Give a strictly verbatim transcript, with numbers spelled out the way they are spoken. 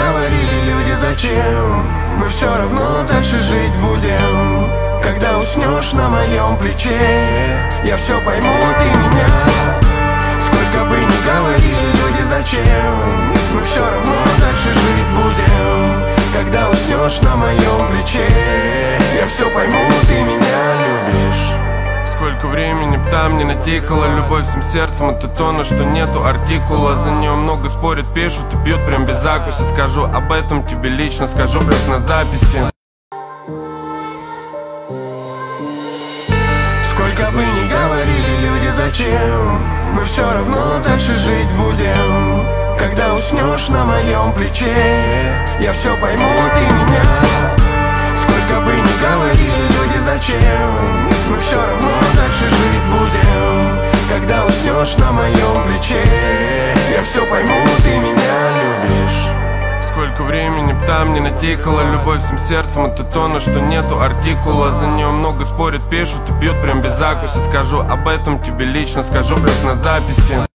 говорили люди, зачем? Мы все равно дальше жить будем. Когда уснешь на моем плече, я все пойму, ты меня. Сколько бы ни говорили люди, зачем? Мы все равно дальше жить будем. Когда уснешь на моем плече, я все пойму, ты меня любишь. Сколько времени б там не натикала любовь всем сердцем, это то, на что нету артикула. За нее много спорят, пишут и бьют прям без закуси. Скажу об этом тебе лично, скажу плюс на записи. Сколько бы ни говорили люди, зачем? Мы все равно дальше жить будем. Когда уснешь на моем плече, я все пойму, ты меня. Сколько бы ни говорили люди, зачем? Мы все равно дальше жить будем. Когда уснешь на моем плече, я все пойму, ты меня любишь. Сколько времени б там не натикала любовь всем сердцем, это то, на что нету артикула. За нее много спорят, пишут и бьют прям без закуси. Скажу об этом тебе лично, скажу плюс на записи.